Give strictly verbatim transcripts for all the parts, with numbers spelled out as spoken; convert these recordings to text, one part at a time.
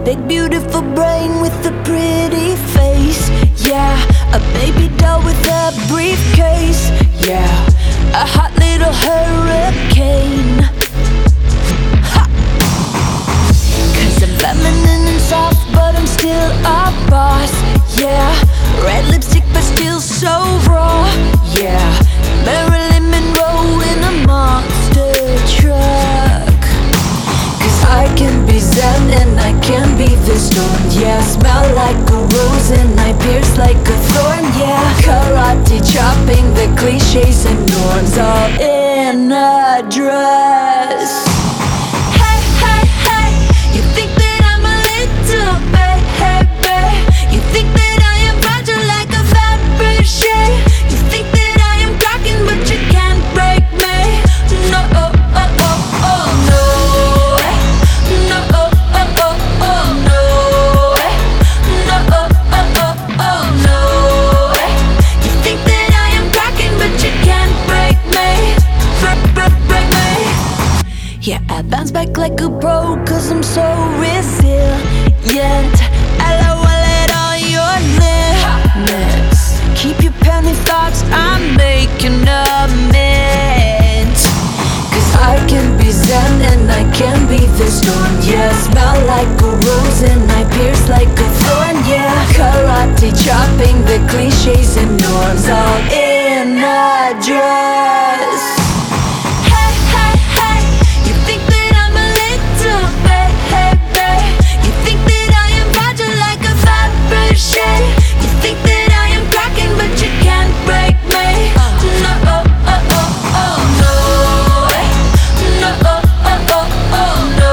big beautiful brain with a pretty face. Yeah, a baby doll with a briefcase. Yeah, a hot little hurricane. Ha! Cause I'm feminine and soft, but I'm still a boss. Yeah, red lipstick but still so raw. Yeah, Marilyn Monroe in a monster truck. Cause I can be zen and I can be the storm. Yeah, smell like a rose and I pierce like a thorn. Yeah, karate chopping the cliches and norms all in a dress. Hey, hey, hey, you think that I'm a little baby? You think that I am fragile like a Fabergé? You think that I am cracking but you can't break me? No, oh, oh, oh, oh, no. No, oh, oh, oh, oh, no. No, oh, oh, oh, oh, no. You think that I am cracking but you can't break me. Break, break, break me. Yeah, I bounce back like a pro cause I'm so resilient. LOL at all your limits. Keep your penny thoughts, I'm making a mint. Cause I can be zen and I can be the storm. Yeah, smell like a rose and I pierce like a thorn. Yeah, karate chopping the cliches and norms all in a dress. Hey, hey, hey, you think that I'm a little baby? You think that I am fragile like a Fabergé? You think that I am cracking but you can't break me? No, oh, oh, oh, oh, no. No, oh, oh, oh, oh, no.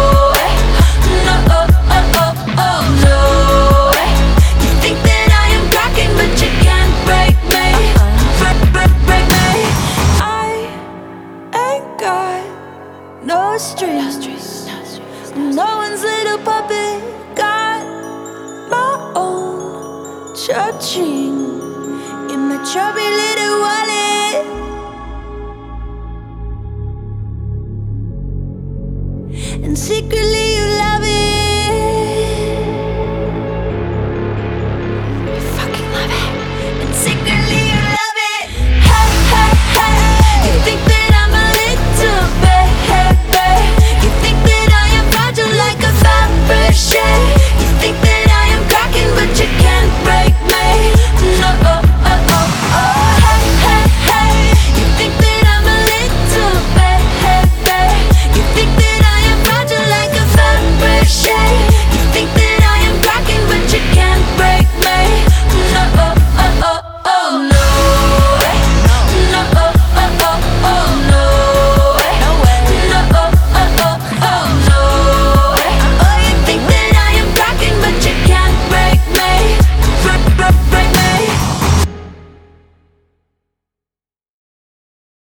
No, oh, oh, oh, oh, no. You think that I am cracking but you can't break me. Break, break, break me. I ain't got no strings, no one's little puppet. Got my own cha-ching in my chubby little wallet. And secretly